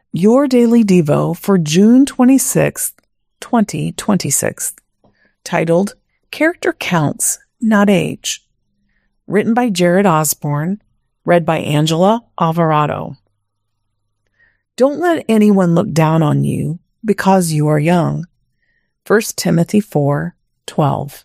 Your Daily Devo for June 26th, 2026, titled Character Counts, Not Age. Written by Jared Osborne, read by Angela Alvarado. Don't let anyone look down on you because you are young. 1 Timothy 4:12.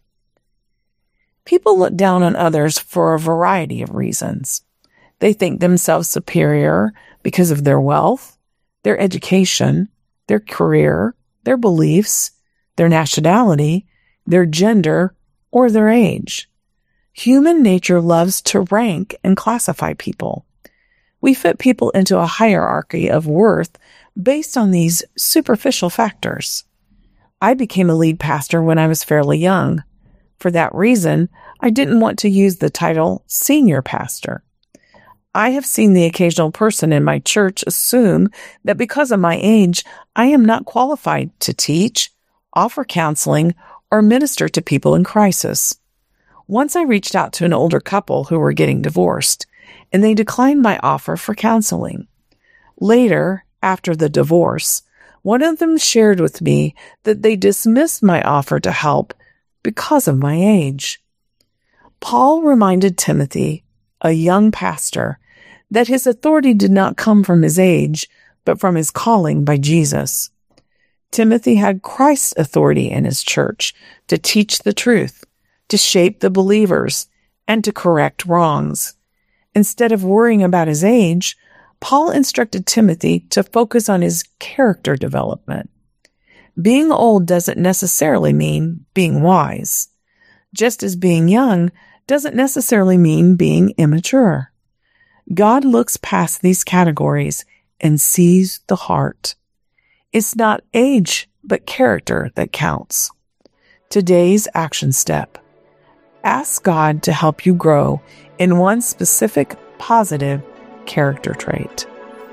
People look down on others for a variety of reasons. They think themselves superior because of their wealth, their education, their career, their beliefs, their nationality, their gender, or their age. Human nature loves to rank and classify people. We fit people into a hierarchy of worth based on these superficial factors. I became a lead pastor when I was fairly young. For that reason, I didn't want to use the title senior pastor. I have seen the occasional person in my church assume that because of my age, I am not qualified to teach, offer counseling, or minister to people in crisis. Once I reached out to an older couple who were getting divorced, and they declined my offer for counseling. Later, after the divorce, one of them shared with me that they dismissed my offer to help because of my age. Paul reminded Timothy, a young pastor, that his authority did not come from his age, but from his calling by Jesus. Timothy had Christ's authority in his church to teach the truth, to shape the believers, and to correct wrongs. Instead of worrying about his age, Paul instructed Timothy to focus on his character development. Being old doesn't necessarily mean being wise, just as being young doesn't necessarily mean being immature. God looks past these categories and sees the heart. It's not age, but character that counts. Today's action step. Ask God to help you grow in one specific positive character trait.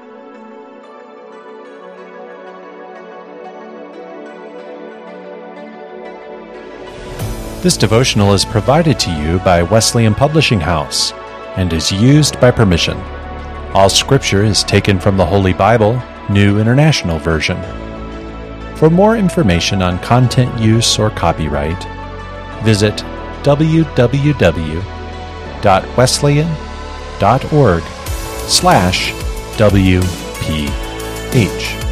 This devotional is provided to you by Wesleyan Publishing House and is used by permission. All scripture is taken from the Holy Bible, New International Version. For more information on content use or copyright, visit www.wesleyan.org/WPH.